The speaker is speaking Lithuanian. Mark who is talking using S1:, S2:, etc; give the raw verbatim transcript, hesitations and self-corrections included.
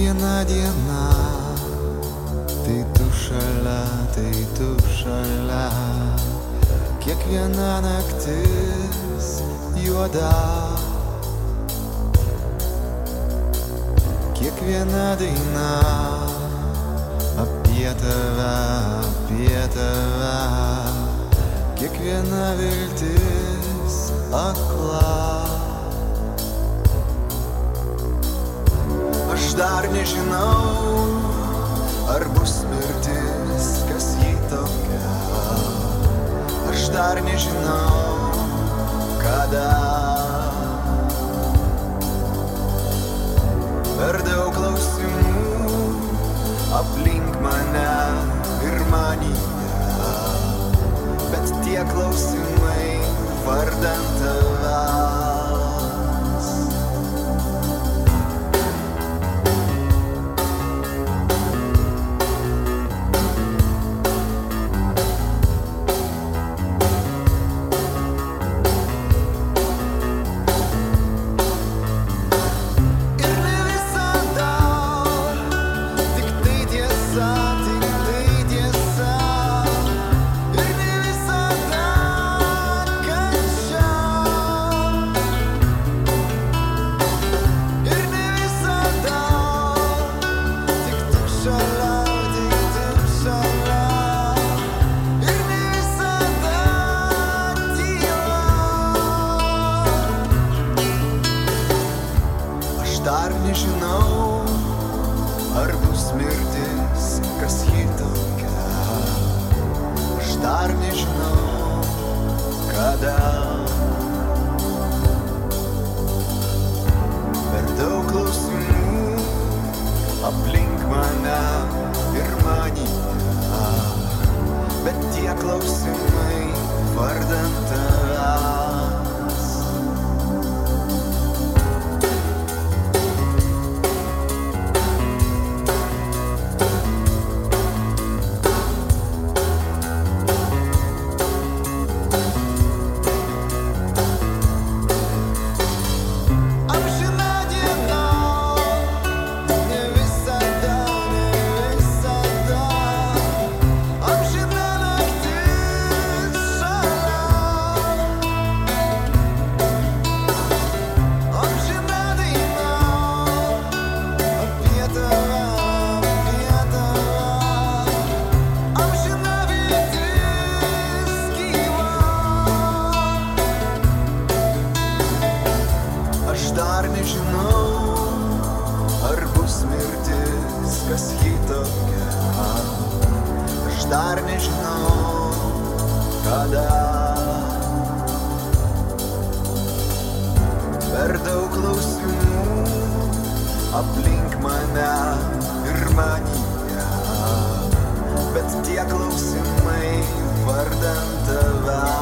S1: Kiekviena diena, tai tu šalia, tai tu šalia. Kiekviena naktis juoda, kiekviena daina apie tave, apie tave. Kiekviena viltis akla. Aš dar nežinau, ar bus mirtis, kas jį tokia. Aš dar nežinau, kada. Per daug klausimų aplink mane ir manyje, bet tie klausimai vardan tavęs. Dar nežinau, ar bus mirtis, kas jį tokia. Aš dar nežinau, kada. Per daug klausimų aplink mane ir manyje, bet tie klausimai vardan tavęs. Aš dar nežinau, ar bus mirtis, kas jį tokia. Aš dar nežinau, kada. Per daug klausimų aplink mane ir manyje, bet tie klausimai vardan tavęs.